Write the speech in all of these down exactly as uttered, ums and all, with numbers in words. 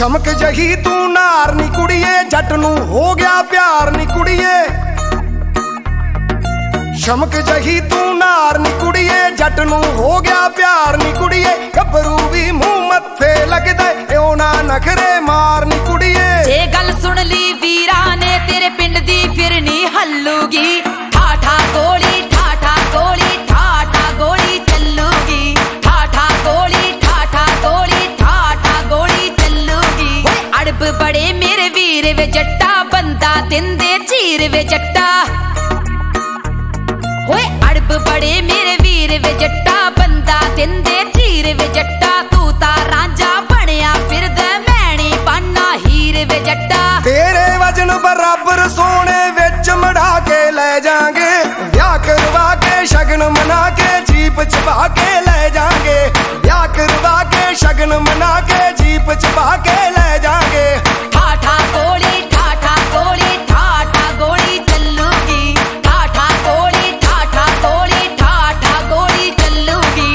शमक जही तू नार नी कुड़िए, जट नू हो गया प्यार नी कुड़िए। शमक जही तू नार नी कुड़िए, जट नू हो गया प्यार नी कुड़िए। गभरू भी मुंह मत्थे लगदा ए ना नखरे मार नी कुड़िए। जे गल सुन ली वीरा ने तेरे पिंड दी फिर नी हल्लूगी। ठाठा गोली ठाठा गोली ठाठा गोली चलूगी। ठाठा गोली ठाठा गोली ठाठा गोली चलूगी। अड़ब बड़े मेरे वीर वे जट्टा, बंदा दिंदे चीर वे जट्टा। होए अड़ब बड़े मेरे वीर वे जट्टा, बंदा दिंदे चीर वे जट्टा। तू ता रांझा बनया फिरदा, मैनी बनना हीर वे जट्टा। तेरे वजन बराबर सोने विच मढ़ा के ले जाएंगे। ब्याह करवा के शगन मना के जीप चबा के ले जाएंगे। ब्याह करवा के शगन मना के जीप चबा के ले जाएंगे। ठाठा गोली ठाठा गोली ठाठा गोली चलूगी। ठाठा गोली ठाठा गोली ठाठा गोली चलूगी।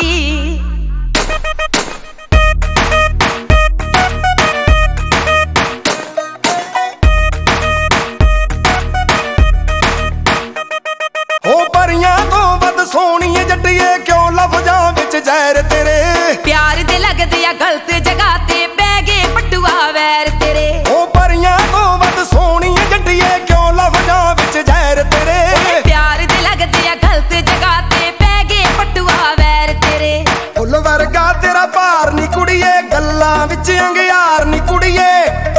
ओ परियां तो वध सोहणीए जट्टिए, क्यों लफजां विच जहर तेरे। प्यार दे लगदे आ गलत जगह ते, पै गए पटुआ वैर तेरे। ओ परियां तो वध सोहणीए जट्टिए, क्यों लफजां विच जहर तेरे। प्यार दे लगदे आ गलत जगह ते, पै गए पटुआ वैर तेरे। फुल वर्गा तेरा भार नी कुड़िए, गल्लां विच अंगियार नी कुड़िए।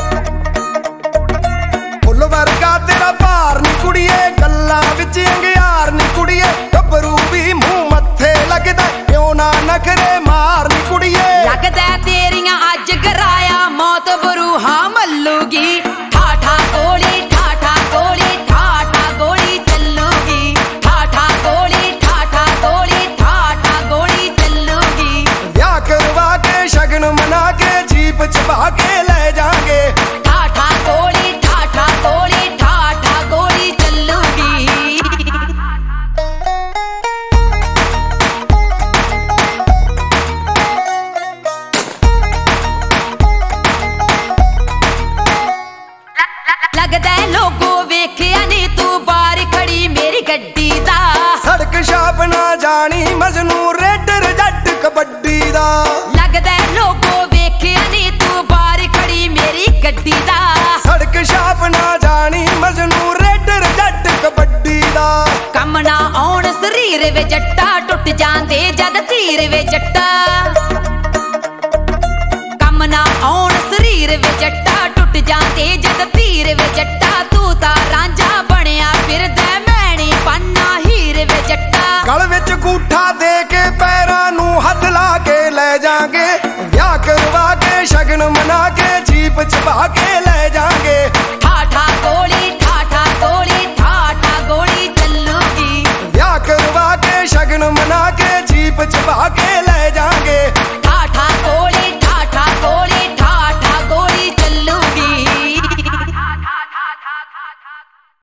फुल वर्गा तेरा भार नी कुड़िए, गल्लां विच अंगियार नी कुड़िए। गभरू भी मुंह मत्थे लगदा, क्यों ना नखरे मार नी कुड़िए। लगदा तेरियां अज गराया, मौत बरूहा मल्लूगी। ठाठा गोली ठाठा गोली ठाठा गोली चलूगी। ठाठा गोली ठाठा गोली ठाठा गोली चलूगी। ब्याह करवा के शगन मना के जीप चबा के ले जाएंगे। ठाठा गोली ठाठा गोली ठाठा गोली चलूगी। लगदा लोगो वेखिया नी तू बाहर खड़ी मेरी गड्डी दा। सड़क छाप ना जानी मजनू रेडर जट कबड्डी दा। लगदा लोगो वेखिया नी तू बाहर खड़ी मेरी गड्डी दा। सड़क छाप ना जानी मजनू रेडर जट कबड्डी दा। कम ना आउण शरीर वे जट्टा, टुट जांदे जद तीर वे जट्टा। कम ना आउण शरीर वे जट्टा, टुट जांदे जद तीर वे जट्टा। तू ता रांझा बनया फिरदा, मैनी बनना हीर वे जट्टा। गल विच गूठा दे के पैरां नू हथ ला के ले जाएंगे। ब्याह करवा के शगन मना के जीप चबा के ले जाएंगे। ठाठा गोली ठाठा गोली ठाठा गोली चलूगी। ब्याह करवा के शगन मना के जीप चबा के ले